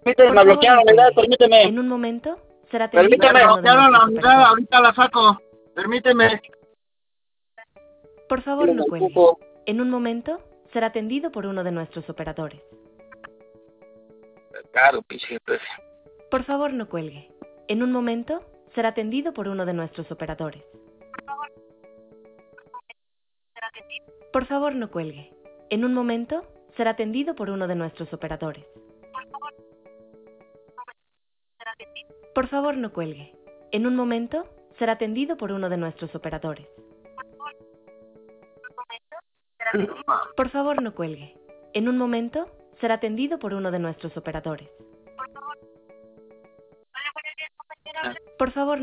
Permíteme, Por me favor, bloquearon no la unidad, cuelgue. permíteme. En un momento será atendido Permíteme. por Me uno de bloquearon la nuestros unidad, operadores. ahorita la saco. Permíteme. Por favor, no cuelgue. En un momento será atendido por uno de nuestros operadores. Claro, pinche jefe. Por favor, no cuelgue. En un momento será atendido por uno de nuestros operadores. Por favor, no cuelgue. En un momento será atendido por uno de nuestros operadores. Por favor, no cuelgue. En un momento será atendido por uno de nuestros operadores. Por favor, no cuelgue. En un momento será atendido por uno de nuestros operadores. Por favor,